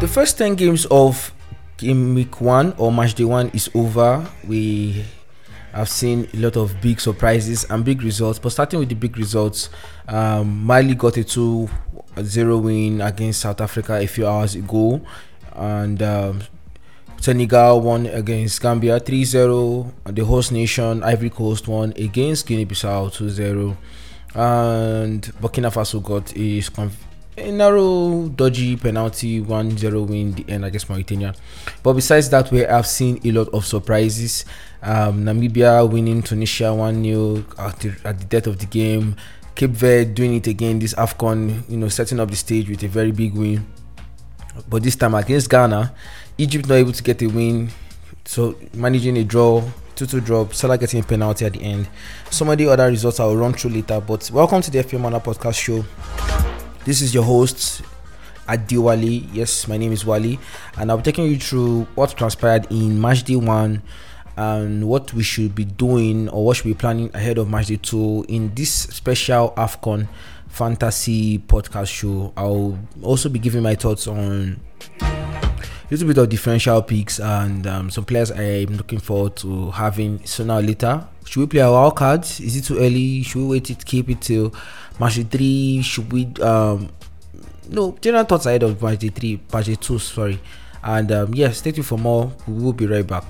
The first 10 games of game week 1 or match day 1 is over. We have seen a lot of big surprises and big results, but starting with the big results, Mali got a 2-0 win against South Africa a few hours ago, and Senegal won against Gambia 3-0. The host nation Ivory Coast won against Guinea-Bissau 2-0, and Burkina Faso got a narrow, dodgy penalty 1-0 win the end against Mauritania. But besides that, we have seen a lot of surprises. Namibia winning Tunisia 1-0 at the death of the game. Cape Verde doing it again this AFCON, setting up the stage with a very big win. But this time against Ghana, Egypt not able to get a win, so managing a draw, 2-2 draw, Salah getting a penalty at the end. Some of the other results I will run through later, but welcome to the FPL Mana podcast show. This is your host, Adi Wali. Yes, my name is Wali, and I'll be taking you through what transpired in match day 1 and what we should be doing or what should be planning ahead of match day 2 in this special AFCON fantasy podcast show. I'll also be giving my thoughts on a little bit of differential picks and some players I'm looking forward to having sooner or later. Should we play our wild cards? Is it too early? Should we wait to keep it till match day 3? Should we general thoughts ahead of match day 2, sorry. And stay tuned for more. We will be right back.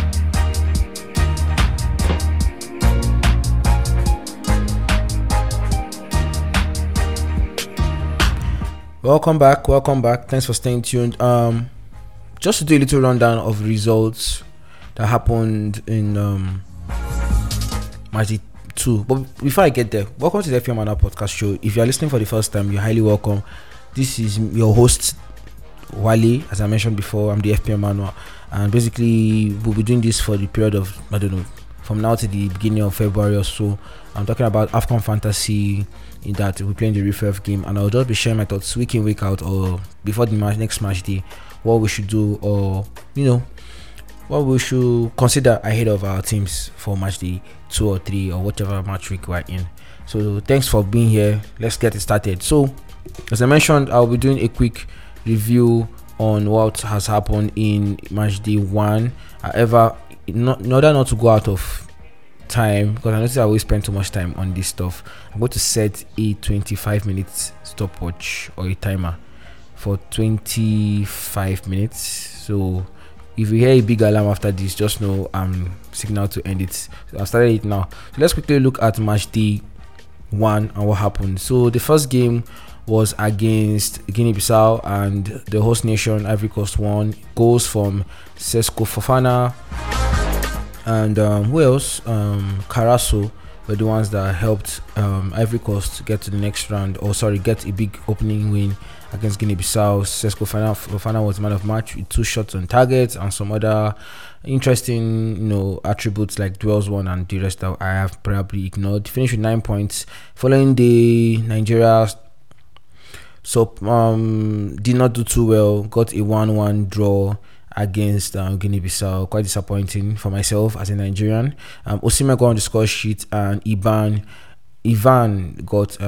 Welcome back. Thanks for staying tuned. Just to do a little rundown of results that happened in match day 2. But before I get there, welcome to the FPL Mana podcast show. If you are listening for the first time, you're highly welcome. This is your host, Wale. As I mentioned before, I'm the FPL Mana, and basically we'll be doing this for the period of, from now to the beginning of February or so. I'm talking about AFCON fantasy, in that we're playing the refurb game, and I'll just be sharing my thoughts week in, week out, or before the next match day, what we should do, or what we should consider ahead of our teams for match day 2 or 3 or whatever match week we're in. So thanks for being here. Let's get it started. So as I mentioned, I'll be doing a quick review on what has happened in match day 1. However, in order not to go out of time, because I noticed I always spend too much time on this stuff, I'm going to set a 25 minutes stopwatch or a timer for 25 minutes. So if you hear a big alarm after this, just know I'm signal to end it. So I've started it now. So let's quickly look at match day 1 and what happened. So the first game was against Guinea-Bissau, and the host nation Ivory Coast won. Goals from Sesco Fofana and who else? Carasso were the ones that helped Ivory Coast get to the next round, get a big opening win against Guinea-Bissau. Sesco Fofana was man of match with 2 shots on target and some other interesting attributes like duels won and the rest that I have probably ignored. Finished with 9 points. Following day, Nigeria did not do too well, got a 1-1 draw against Guinea-Bissau. Quite disappointing for myself as a Nigerian. Osimhen got on the score sheet, and Ivan got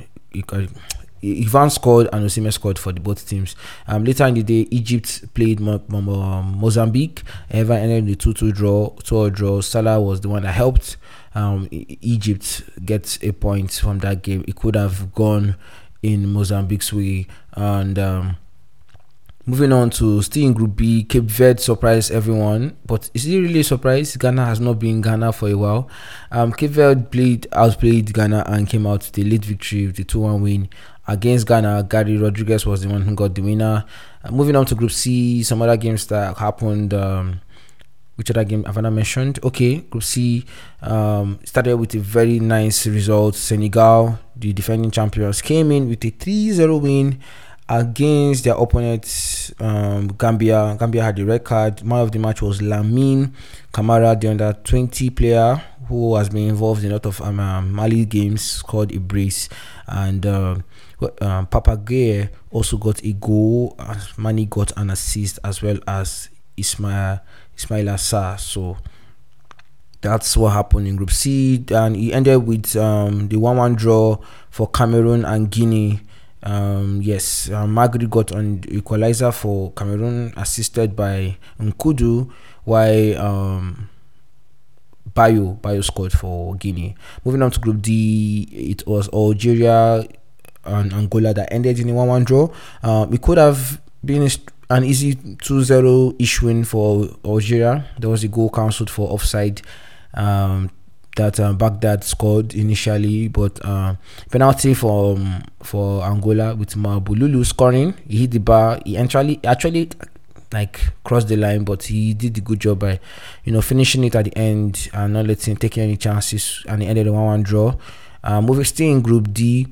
Ivan scored and Osimhen scored for both teams. Later in the day, Egypt played Mozambique. However, ended the 2-2 draw. Salah was the one that helped Egypt get a point from that game. It could have gone in Mozambique's way. And moving on to still in Group B, Cape Verde surprised everyone, but is it really a surprise? Ghana has not been Ghana for a while. Cape Verde outplayed Ghana and came out with a late victory with a 2-1 win against Ghana. Gary Rodriguez was the one who got the winner. Moving on to Group C, some other games that happened. Which other game have I not mentioned? Okay, Group C started with a very nice result. Senegal, the defending champions, came in with a 3-0 win against their opponents, Gambia. Gambia had the red card. Man of the match was Lamine Camara, the under 20 player who has been involved in a lot of Mali games, scored a brace. And Papa Gueye also got a goal. Mani got an assist, as well as Ismail Assar. So that's what happened in Group C, and he ended with the 1-1 draw for Cameroon and Guinea. Yes, Magri got on equalizer for Cameroon, assisted by Nkudu, while Bayo scored for Guinea. Moving on to Group D, it was Algeria and Angola that ended in a 1-1 draw. It could have been an easy 2-0-ish win for Algeria. There was a goal cancelled for offside that Baghdad scored initially, but penalty for Angola with Mabululu scoring. He hit the bar. He actually like crossed the line, but he did a good job by finishing it at the end and not taking any chances, and it ended a 1-1 draw. Moving still in Group D.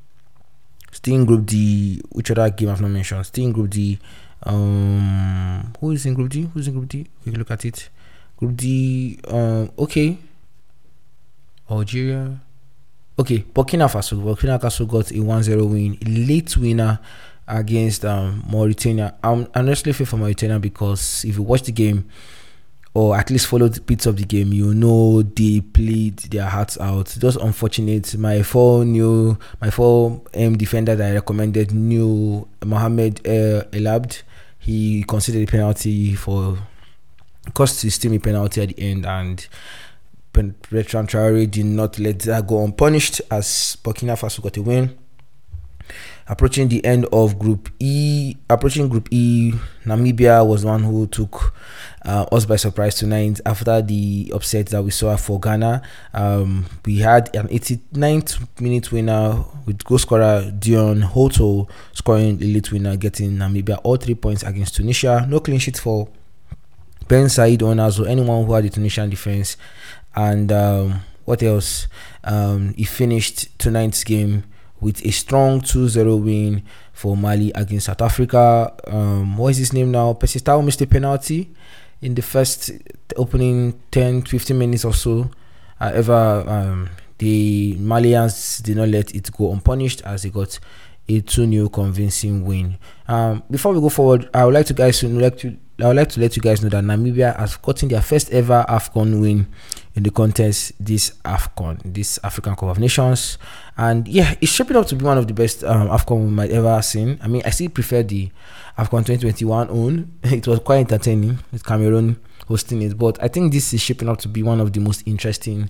Which other game I've not mentioned? Still in Group D. Who is in Group D? We can look at it. Group D. Okay. Algeria. Okay, Burkina Faso got a 1-0 win, a late winner against Mauritania. I'm honestly feel for Mauritania because if you watch the game or at least follow the bits of the game, they played their hearts out. Just unfortunate. My four defender that I recommended knew Mohamed El Abd. He considered a penalty cost his team a penalty at the end, and Bertrand Traoré did not let that go unpunished as Burkina Faso got a win. Approaching the end of Group E, Namibia was the one who took us by surprise tonight after the upset that we saw for Ghana. We had an 89th minute winner with goal scorer Dion Hoto scoring a late winner, getting Namibia all 3 points against Tunisia. No clean sheet for Ben Said Onazo, anyone who had the Tunisian defense. And what else? He finished tonight's game with a strong 2-0 win for Mali against South Africa. What is his name now? Percy Tau missed a penalty in the first opening 10-15 minutes or so. However, the Malians did not let it go unpunished as they got a 2-0 convincing win. Before we go forward, I would like to let you guys know that Namibia has gotten their first ever AFCON win in the contest this African Cup of Nations, and yeah, it's shaping up to be one of the best AFCON we might ever have seen. I mean, I still prefer the AFCON 2021 own. It was quite entertaining with Cameroon hosting it, but I think this is shaping up to be one of the most interesting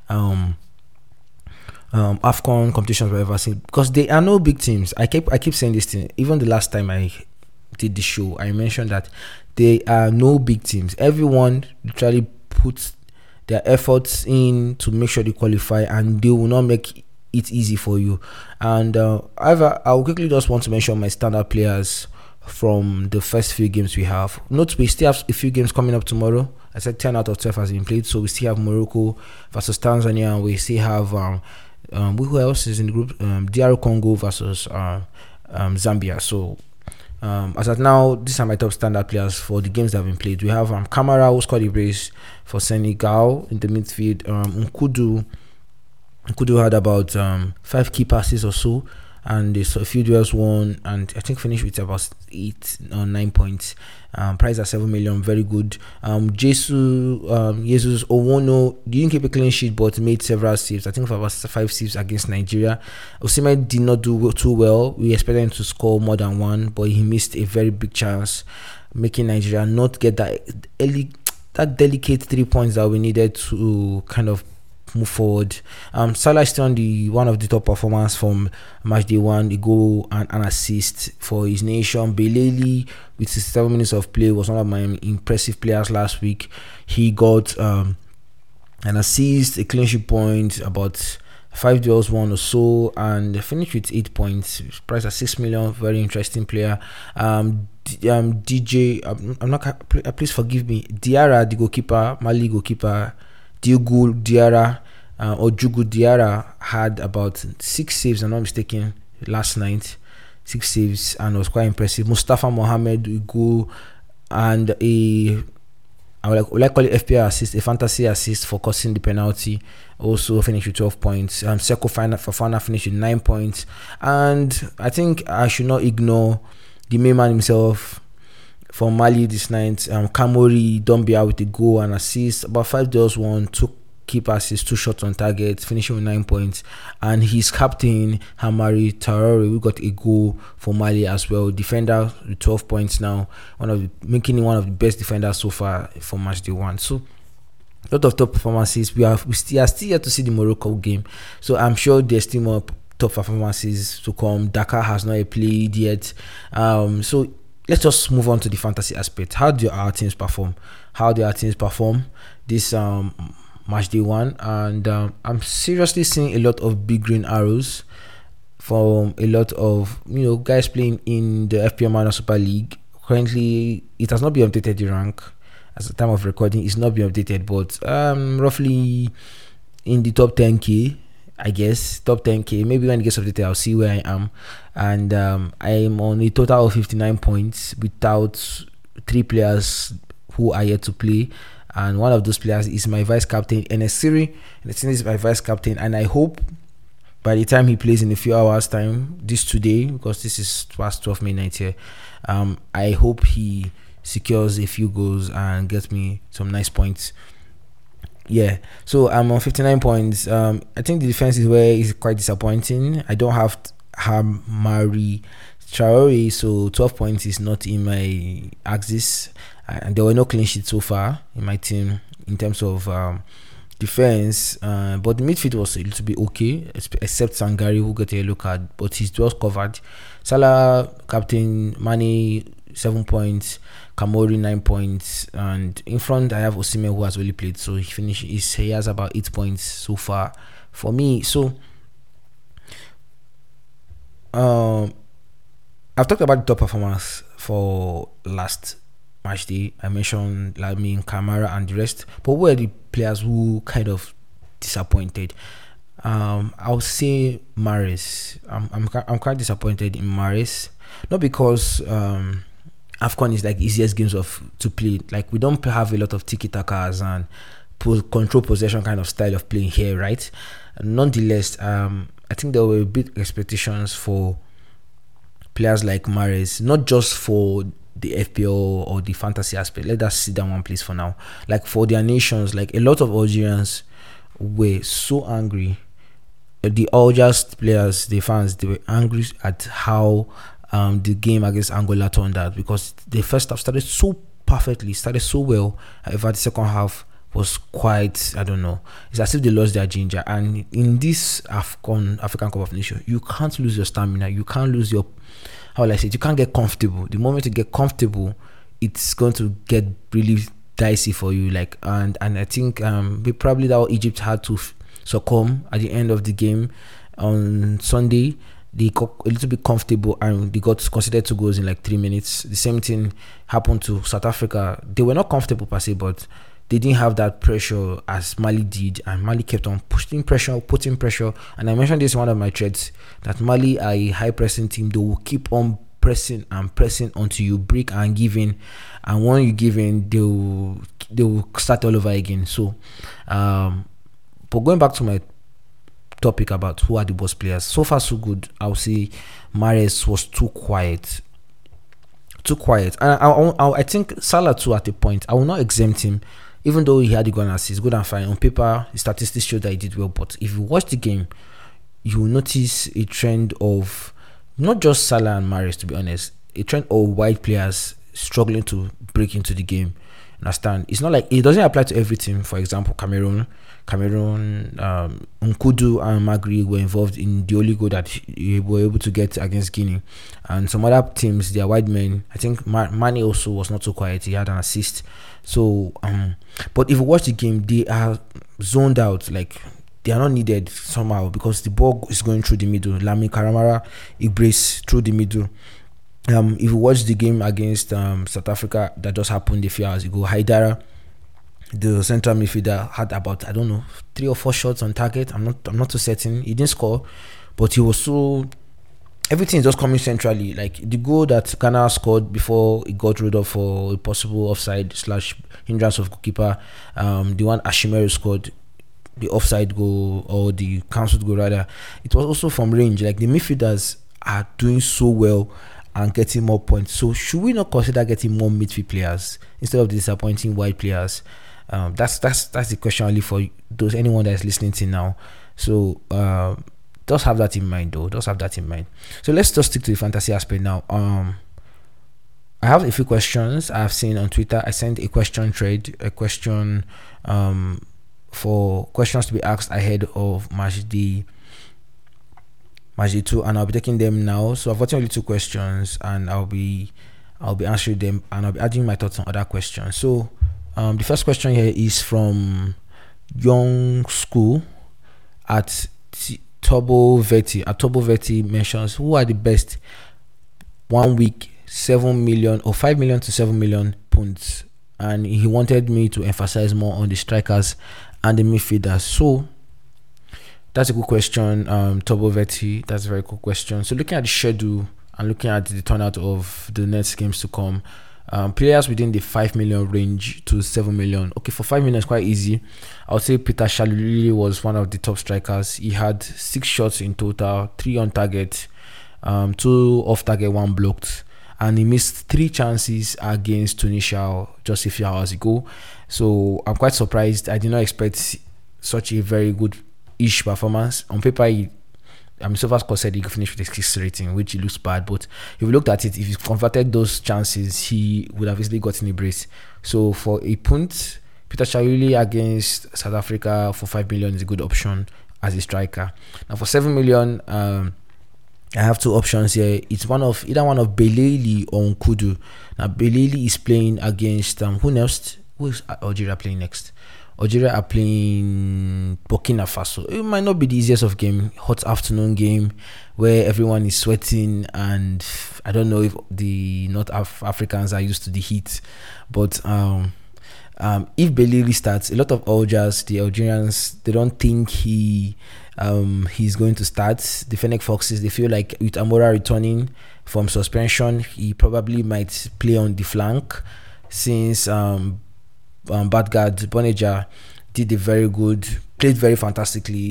AFCON competitions we've ever seen, because they are no big teams. I keep saying this thing. Even the last time I did the show, I mentioned that they are no big teams. Everyone literally puts their efforts in to make sure they qualify, and they will not make it easy for you. And however, I will quickly just want to mention my standard players from the first few games we have. Note we still have a few games coming up tomorrow. I said 10 out of 12 has been played, so we still have Morocco versus Tanzania, and we still have who else is in the group? DR Congo versus Zambia. So as of now, these are my top standard players for the games that have been played. We have Kamara, who scored a brace for Senegal in the midfield. Nkudu had about 5 key passes or so, and there's a few duels won, and I think finished with about 8 or 9 points. Price at 7 million, very good. Jesus Owono didn't keep a clean sheet but made several saves. I think for about 5 saves against Nigeria. Osimhen did not do too well. We expected him to score more than one, but he missed a very big chance, making Nigeria not get that delicate 3 points that we needed to kind of move forward. Salah is still on one of the top performers from match day one, a goal and an assist for his nation. Belali with 67 minutes of play was one of my impressive players last week. He got an assist, a clean sheet point, about 5 duels won or so, and finished with 8 points. Price at 6 million, very interesting player. Please forgive me, Diarra, the goalkeeper, Mali goalkeeper, Diogo Diarra or Jugu Diarra had about 6 saves, I'm not mistaken, last night. 6 saves, and it was quite impressive. Mustafa Mohamed, a goal, and I would like call it FPL assist, a fantasy assist for causing the penalty. Also finished with 12 points. Seko Fofana finished with 9 points. And I think I should not ignore the main man himself from Mali this night. Kamori Dombia with a goal and assist. About 5 duels won, 2 key passes, 2 shots on target, finishing with 9 points. And his captain, Hamari Traore, we got a goal for Mali as well. Defender with 12 points now, making him one of the best defenders so far for match day 1. So a lot of top performances. We are still yet to see the Morocco game, so I'm sure there's still more top performances to come. Dakar has not played yet, so let's just move on to the fantasy aspect. How do our teams perform? This match day 1? And I'm seriously seeing a lot of big green arrows from a lot of guys playing in the FPL Manager Super League. Currently, it has not been updated, the rank. At the time of recording, it's not been updated, but roughly in the top 10k, I guess. Top 10k. Maybe when it gets updated, I'll see where I am. And I am on a total of 59 points without 3 players who are yet to play. And one of those players is my vice captain, Enesiri. Enesiri is my vice captain, and I hope by the time he plays in a few hours' time, today, because this is past 12 midnight here, I hope he secures a few goals and gets me some nice points. Yeah, so I'm on 59 points. I think the defense is quite disappointing. I don't have Hamari Traore, so 12 points is not in my axis, and there were no clean sheets so far in my team in terms of defense, but the midfield was a little bit okay, except Sangari, who got a yellow card, but he's well covered. Salah, captain, Mane 7 points, Kamori 9 points, and in front I have Osimhen, who has really played, so he has about 8 points so far for me. So I've talked about the top performance for last match day. I mentioned Lamine Camara and the rest, but who are the players who kind of disappointed? I'll say Mahrez. I'm quite disappointed in Mahrez, not because AFCON is like easiest games to play. Like, we don't have a lot of tiki-takas and control possession kind of style of playing here, right? Nonetheless, I think there were big expectations for players like Mahrez, not just for the FPL or the fantasy aspect. Let us sit down one place for now. Like, for their nations, like a lot of Algerians were so angry. The Algiers players, the fans, they were angry at how the game against Angola turned out, because the first half started so perfectly, started so well. However, the second half was quite, I don't know, it's as if they lost their ginger. And in this African Cup of Nations, you can't lose your stamina, you can't lose your, how will I say it, you can't get comfortable. The moment you get comfortable, it's going to get really dicey for you. Like, and I think probably that Egypt had to succumb at the end of the game on Sunday. They got a little bit comfortable and they got considered 2 goals in like 3 minutes. The same thing happened to South Africa. They were not comfortable per se, but they didn't have that pressure as Mali did, and Mali kept on putting pressure. And I mentioned this in one of my threads, that Mali are a high pressing team. They will keep on pressing until you break and give in, and when you give in, they will start all over again. So but going back to my topic about who are the boss players, so far so good. I'll say Mahrez was too quiet, and I think Salah too at a point. I will not exempt him, even though he had the goal and assist, good and fine. On paper, the statistics show that he did well, but if you watch the game, you will notice a trend of not just Salah and Mahrez, to be honest, a trend of white players struggling to break into the game. Understand? It's not like it doesn't apply to every team. For example, Cameroon, Nkudu and Magri were involved in the only goal that they were able to get against Guinea, and some other teams, they are wide men. I think Mane also was not so quiet. He had an assist. So, but if you watch the game, they are zoned out. Like, they are not needed somehow, because the ball is going through the middle. Lamine Camara, Ibrace through the middle. If you watch the game against South Africa that just happened a few hours ago, Haidara, the central midfielder, had about, I don't know, 3 or 4 shots on target. I'm not too certain. He didn't score, but he was so, everything is just coming centrally. Like, the goal that Ghana scored before it got ruled off for a possible offside / hindrance of goalkeeper, the one Ashimeru scored, the offside goal, or the cancelled goal rather, it was also from range. Like, the midfielders are doing so well and getting more points. So should we not consider getting more midfield players instead of the disappointing wide players? That's the question only for those anyone that is listening to now. So just have that in mind, though. Just have that in mind. So let's just stick to the fantasy aspect now. I have a few questions I've seen on Twitter. I sent a question for questions to be asked ahead of match day 2, and I'll be taking them now. So I've got only 2 questions, and I'll be answering them, and I'll be adding my thoughts on other questions. So the first question here is from Young School at Turbo Vetti mentions, who are the best 1 week 7 million or 5 million to 7 million points, and he wanted me to emphasize more on the strikers and the midfielders. So that's a good question, Turbo Vetti. That's a very good question. So looking at the schedule and looking at the turnout of the next games to come, players within the 5 million range to 7 million. Okay, for 5 million it's quite easy. I would say Peter Shalulili was one of the top strikers. He had 6 shots in total, 3 on target, 2 off target, 1 blocked, and he missed 3 chances against Tunisia just a few hours ago. So I'm quite surprised. I did not expect such a very good-ish performance. On paper, so far Scott said he could finish with a 6 rating, which looks bad. But if you looked at it, if he converted those chances, he would have easily gotten a brace. So for a punt, Peter Shalulili against South Africa for 5 million is a good option as a striker. Now for 7 million, I have 2 options here. It's either one of Beleli or Nkudu. Now Beleli is playing against who next? Who is Algeria playing next? Algeria are playing Burkina Faso. It might not be the easiest of game. Hot afternoon game where everyone is sweating, and I don't know if the North Africans are used to the heat. But if Beleli starts, a lot of the Algerians, they don't think he's going to start. The Fennec Foxes, they feel like with Amora returning from suspension, he probably might play on the flank, since Badgard Boneja played very fantastically.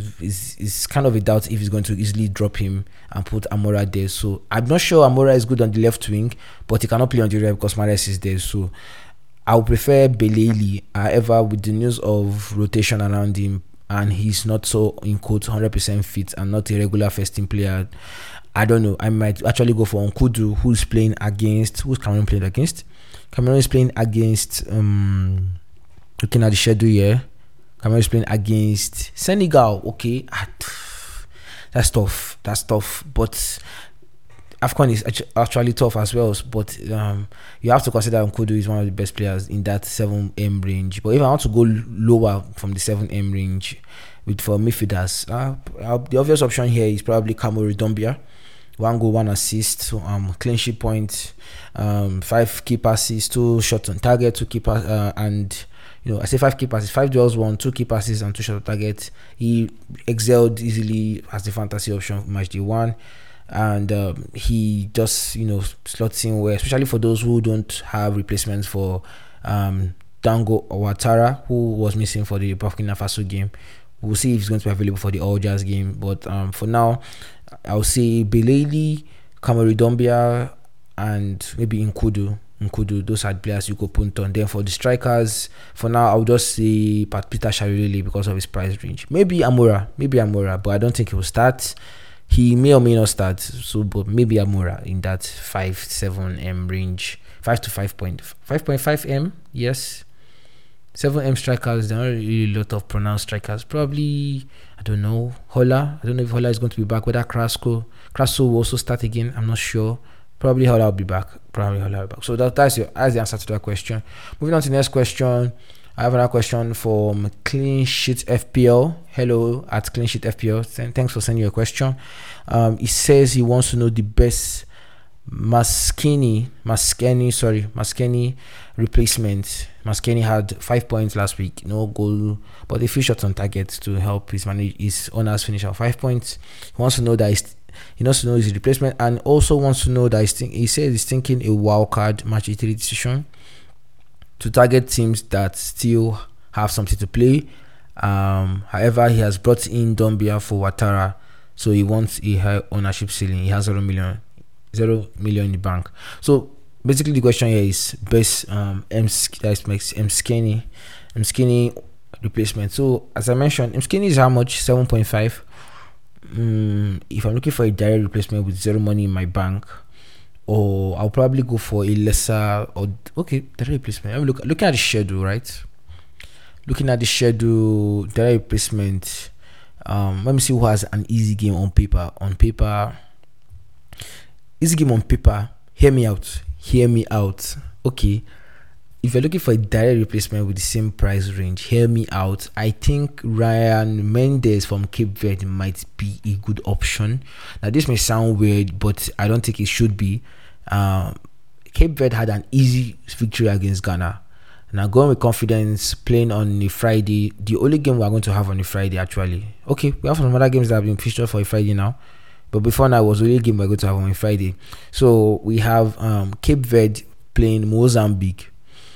Is kind of a doubt if he's going to easily drop him and put Amora there. So I'm not sure Amora is good on the left wing, but he cannot play on the right because Mahrez is there. So I would prefer Beleli. However, with the news of rotation around him, and he's not so in quote 100% fit and not a regular first team player, I don't know. I might actually go for Nkudu, who's Cameroon playing against. Cameroon is playing against looking at the schedule here. Cameroon is playing against Senegal. Okay, that's tough. But AFCON is actually tough as well. But you have to consider Nkudu is one of the best players in that 7M range. But if I want to go lower from the 7M range for midfielders, the obvious option here is probably Kamori Dombia. 1 goal, 1 assist, clean sheet point, 5 key passes, 2 shots on target, 2 key passes, and I say 5 key passes, 5 duels won, 2 key passes, and 2 shots on target. He excelled easily as the fantasy option for match day 1, and he just slots in well, especially for those who don't have replacements for Dango Ouattara, who was missing for the Burkina Faso game. We'll see if he's going to be available for the All Jazz game, but for now, I'll say Beleli, Kamori Dombia, and maybe Nkudu. Those are players you could put on. Then for the strikers, for now, I'll just say Peter Shalulili because of his price range. Maybe Amora, but I don't think he will start. He may or may not start. So, but maybe Amora in that 5-7M range, 5 to 5.5M. Yes. 7M strikers, there are not really a lot of pronounced strikers. Probably, I don't know, Hola. I don't know if Hola is going to be back. Whether Krasko will also start again, I'm not sure. Probably Hola will be back. So that's the answer to that question. Moving on to the next question. I have another question from Clean Sheet FPL. Hello at Clean Sheet FPL. Thanks for sending your question. He says he wants to know the best Maskeni replacement. Maskeni had 5 points last week, no goal, but a few shots on target to help his owners finish at 5 points. He wants to know his replacement, and also wants to know that he says he's thinking a wild card match 3 decision to target teams that still have something to play. However, he has brought in Dombia for Ouattara, so he wants a high ownership ceiling. He has 0 million in the bank. So basically the question here is best M Skinny Skinny replacement. So as I mentioned, Skinny is how much? 7.5. If I'm looking for a direct replacement with zero money in my bank, or I'll probably go for a lesser or direct replacement. I'm looking at the schedule, right? Looking at the schedule, direct replacement. Let me see who has an easy game on paper. Easy game on paper. Hear me out. Okay. If you're looking for a direct replacement with the same price range, hear me out. I think Ryan Mendes from Cape Verde might be a good option. Now, this may sound weird, but I don't think it should be. Cape Verde had an easy victory against Ghana. Now, going with confidence, playing on a Friday, the only game we're going to have on a Friday, actually. Okay, we have some other games that have been featured for a Friday now. But before now, it was the only game we're going to have on a Friday. So, we have Cape Verde playing Mozambique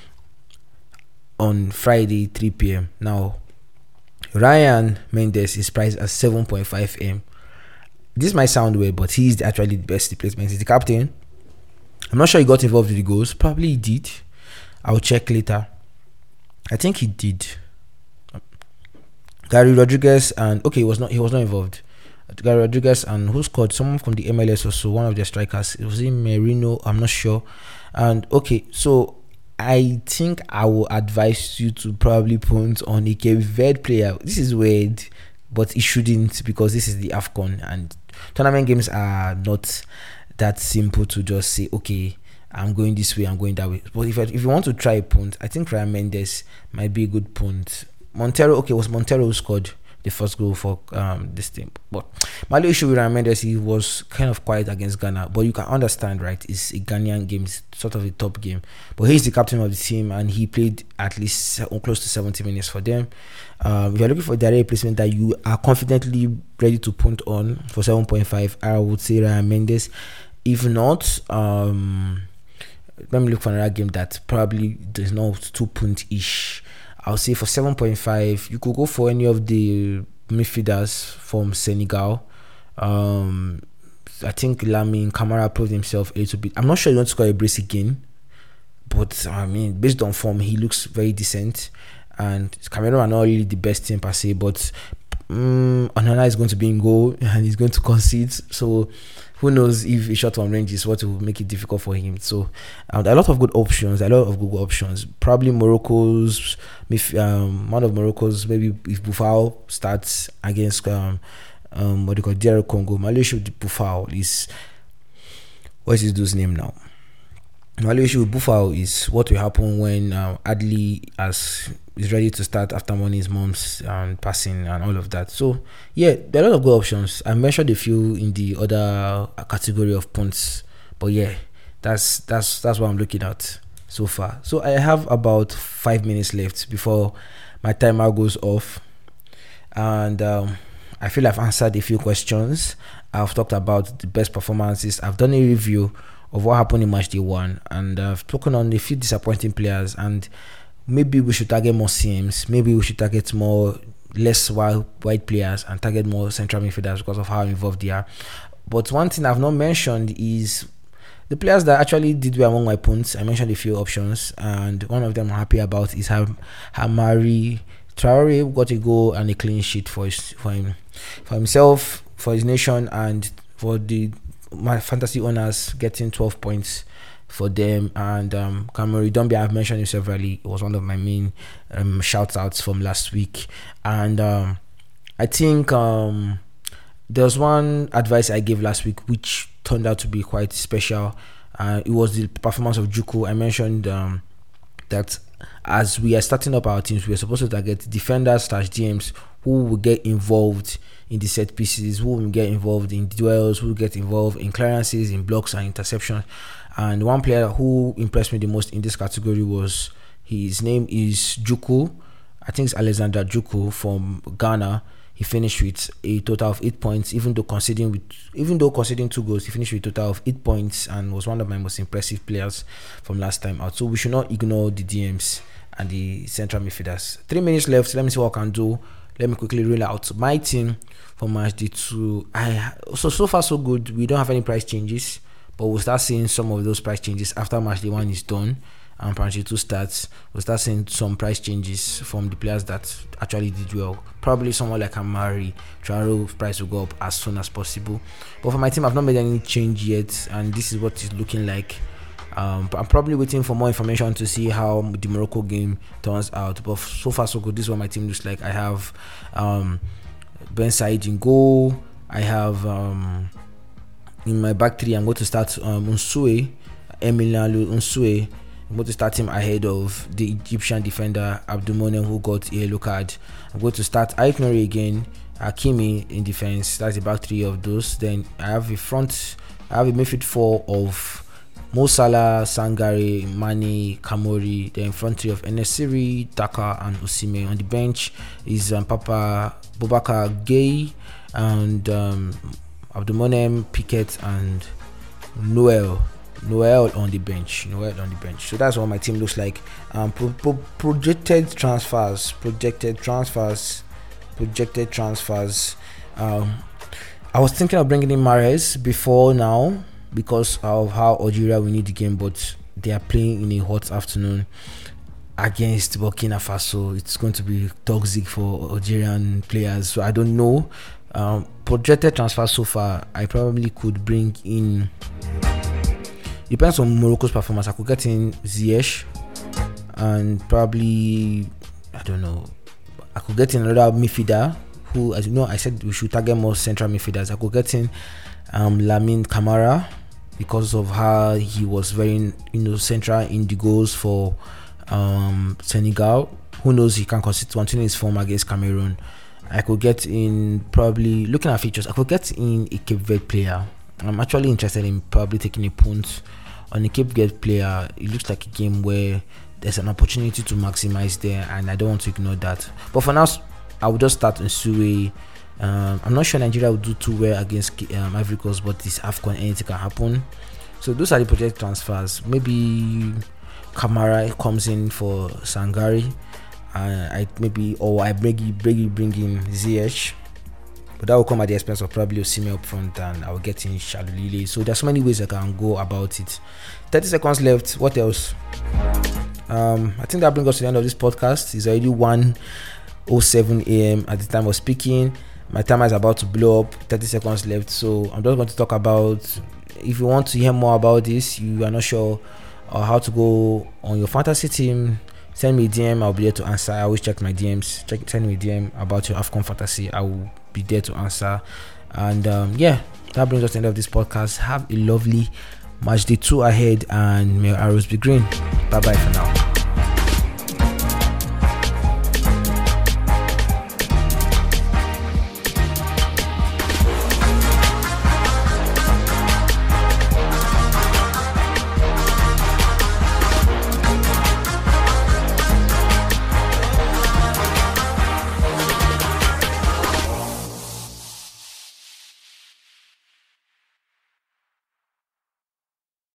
on Friday 3 p.m. Now, Ryan Mendes is priced at 7.5 m. This might sound weird, but he's actually the best replacement. He's the captain. I'm not sure he got involved with the goals. Probably he did. I'll check later. I think he did. Gary Rodriguez and he was not involved. Gary Rodriguez and who scored? Someone from the MLS or so, one of their strikers. It was in Merino, I'm not sure. And so I think I will advise you to probably punt on a Cape Verde player. This is weird, but it shouldn't, because this is the AFCON and tournament games are not that simple to just say, okay, I'm going this way, I'm going that way. But if you want to try a punt, I think Ryan Mendes might be a good punt. Montero, it was Montero who scored the first goal for this team. But my only issue with Ryan Mendes, he was kind of quiet against Ghana. But you can understand, right? It's a Ghanaian game, it's sort of a top game. But he's the captain of the team and he played at least close to 70 minutes for them. If you're looking for a direct replacement that you are confidently ready to punt on for 7.5, I would say Ryan Mendes. If not, let me look for another game that probably does not too punt-ish. I'll say for 7.5, you could go for any of the midfielders from Senegal. I think Lamine Camara proved himself a little bit. I'm not sure he wants to score a brace again, but I mean, based on form, he looks very decent. And Cameroon are not really the best team per se, but Onana is going to be in goal and he's going to concede. So who knows if a shot on range is what will make it difficult for him. So a lot of good options, Probably Morocco's, one of Morocco's, maybe if Boufal starts against DR Congo. Malaysia with Boufal is, what is this dude's name now? Malaysia with Boufal is what will happen when Adli is ready to start after Money's mom's passing and all of that. So yeah, there are a lot of good options. I mentioned a few in the other category of punts, but yeah, that's what I'm looking at so far. So I have about 5 minutes left before my timer goes off, and I feel I've answered a few questions. I've talked about the best performances. I've done a review of what happened in match day 1, and I've spoken on a few disappointing players, and maybe we should target more CMs, maybe we should target less wide players and target more central midfielders because of how involved they are. But one thing I've not mentioned is the players that actually did well among my punts. I mentioned a few options, and one of them I'm happy about is Hamari Traore, got a goal and a clean sheet for himself, for his nation, and for my fantasy owners, getting 12 points for them. And Cameron Dombe, I've mentioned him severally. It was one of my main shout outs from last week. And I think there was one advice I gave last week which turned out to be quite special. It was the performance of Juku. I mentioned that as we are starting up our teams, we are supposed to target defenders / DMs who will get involved in the set pieces, who will get involved in duels, who will get involved in clearances, in blocks and interceptions. And one player who impressed me the most in this category was, his name is Juku. I think it's Alexander Juku from Ghana. He finished with a total of 8 points, even though conceding 2 goals. He finished with a total of 8 points and was one of my most impressive players from last time out. So we should not ignore the DMs and the central midfielders. 3 minutes left. Let me see what I can do. Let me quickly rule out my team for match day 2. So far so good. We don't have any price changes, but we'll start seeing some of those price changes after match day 1 is done. and Panchi 2 starts, we'll start seeing some price changes from the players that actually did well. Probably someone like Amari, Traore price will go up as soon as possible. But for my team, I've not made any change yet, and this is what it's looking like. I'm probably waiting for more information to see how the Morocco game turns out. But so far so good. This is what my team looks like. I have Ben Said in goal. I have in my back three, I'm going to start Unsue, Emiliano Unsue. I'm going to start him ahead of the Egyptian defender Abdulmonem, who got a yellow card. I'm going to start Aït Nouri again, Hakimi in defense. That's the back three of those. Then I have a midfield four of Mo Salah, Sangare, Mane, Kamori. Then front three of Enesiri, Daka, and Osimhen. On the bench is Papa Boubacar Gueye and Abdulmonem, Piquet, and Noel on the bench. So that's what my team looks like. Projected transfers. I was thinking of bringing in Mahrez before now because of how Algeria will need the game, but they are playing in a hot afternoon against Burkina Faso. It's going to be toxic for Algerian players, so I don't know. Projected transfers so far, I probably could bring in, depends on Morocco's performance, I could get in Ziyech, and probably, I don't know, I could get in another midfielder who, as you know, I said we should target more central midfielders. I could get in Lamine Camara because of how he was very central in the goals for Senegal. Who knows, he can continue his form against Cameroon. I could get in, probably looking at features, I could get in a Cape Verde player. I'm actually interested in probably taking a punt on a Cape Verde player. It looks like a game where there's an opportunity to maximize there, and I don't want to ignore that. But for now, I will just start in Sue. I'm not sure Nigeria will do too well against Ivory Coast, but this AFCON, anything can happen. So those are the project transfers. Maybe Kamara comes in for Sangare. I bring in Ziyech, but that will come at the expense of probably Osimhen up front, and I will get in Shalulile. So there's so many ways I can go about it. 30 seconds left. What else? I think that brings us to the end of this podcast. It's already 1:07 a.m. at the time of speaking. My timer is about to blow up. 30 seconds left, so I'm just going to talk about, if you want to hear more about this, you are not sure how to go on your fantasy team, send me a DM. I'll be there to answer. I always check my DMs. Send me a DM about your AFCON fantasy. I will be there to answer. And that brings us to the end of this podcast. Have a lovely match day 2 ahead, and may your arrows be green. Bye bye for now.